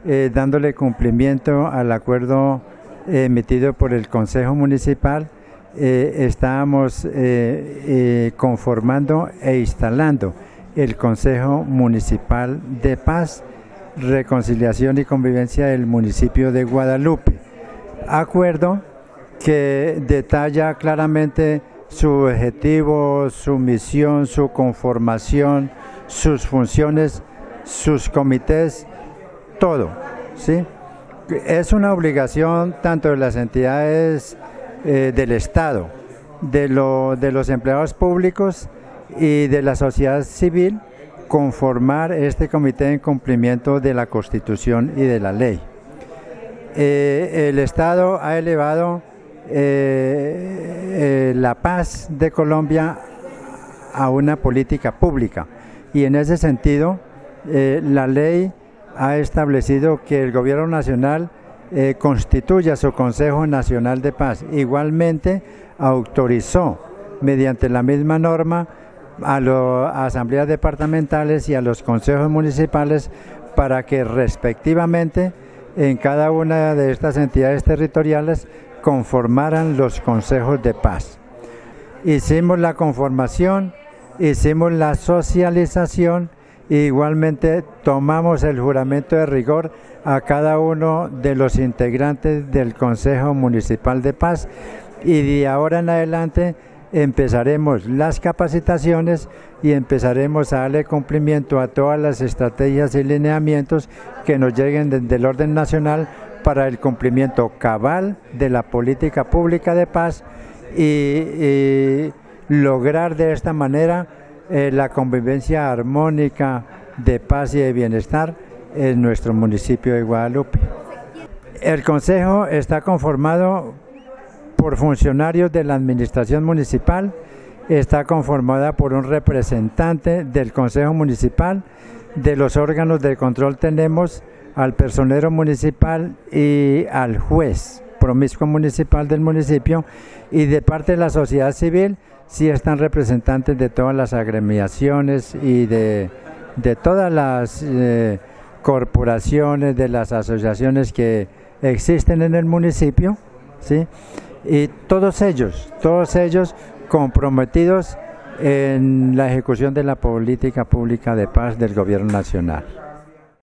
dándole cumplimiento al acuerdo emitido por el Consejo Municipal. Estábamos conformando e instalando el Consejo Municipal de Paz, Reconciliación y Convivencia del municipio de Guadalupe. Acuerdo que detalla claramente su objetivo, su misión, su conformación, sus funciones, sus comités, todo, ¿sí? Es una obligación tanto de las entidades del Estado, de los empleados públicos y de la sociedad civil conformar este comité en cumplimiento de la Constitución y de la ley. El Estado ha elevado la paz de Colombia a una política pública y en ese sentido la ley ha establecido que el Gobierno Nacional constituya su Consejo Nacional de Paz. Igualmente autorizó mediante la misma norma a las asambleas departamentales y a los consejos municipales para que respectivamente en cada una de estas entidades territoriales conformaran los consejos de paz. Hicimos la conformación, hicimos la socialización e igualmente tomamos el juramento de rigor a cada uno de los integrantes del Consejo Municipal de Paz y de ahora en adelante empezaremos las capacitaciones y empezaremos a darle cumplimiento a todas las estrategias y lineamientos que nos lleguen desde el orden nacional para el cumplimiento cabal de la política pública de paz y lograr de esta manera la convivencia armónica de paz y de bienestar en nuestro municipio de Guadalupe. El Consejo está conformado por funcionarios de la administración municipal, está conformada por un representante del Consejo Municipal, de los órganos de control tenemos al personero municipal y al juez promiscuo municipal del municipio, y de parte de la sociedad civil sí están representantes de todas las agremiaciones y de todas las corporaciones, de las asociaciones que existen en el municipio, ¿sí? Y todos ellos comprometidos en la ejecución de la política pública de paz del Gobierno Nacional.